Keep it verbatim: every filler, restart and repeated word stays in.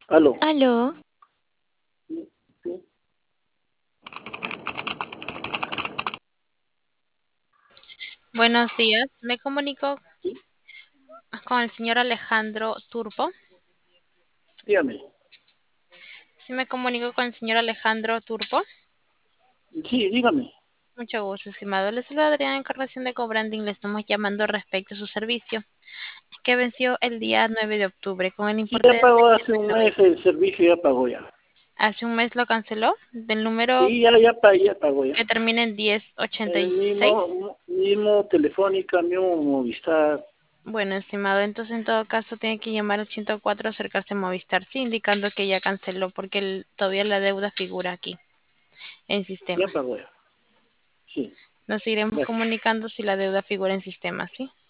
Aló. Aló, Sí, sí, buenos días. Me comunico sí, con el señor Alejandro Turpo. dígame. Sí, me comunico con el señor Alejandro Turpo. Sí, dígame. Mucho gusto, estimado. Le saluda Adriana Encarnación de Cobranding. Le estamos llamando respecto a su servicio, que venció el día nueve de octubre con el Sí, importe ya de pagó hace un trescientos mes noventa. el servicio, ya pagó ya. Hace un mes lo canceló del número Sí, ya, ya, pa- ya pagó ya. que termina en diez ochenta y El seis. mismo, mismo Telefónica, mismo Movistar. Bueno, estimado, entonces en todo caso tiene que llamar al ciento cuatro, acercarse a Movistar, sí, indicando que ya canceló porque el- todavía la deuda figura aquí en Ya sistema. pagó ya. Sí, Nos iremos gracias. comunicando si la deuda figura en sistema, ¿sí?